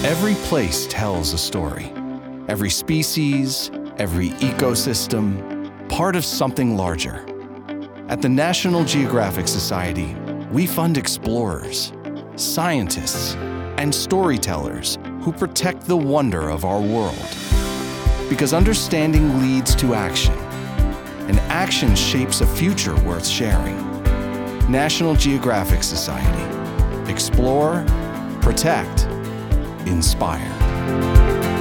Every place tells a story. Every species, every ecosystem, part of something larger. At the National Geographic Society, we fund explorers, scientists, and storytellers who protect the wonder of our world. Because understanding leads to action, and action shapes a future worth sharing. National Geographic Society. Explore, protect, inspire.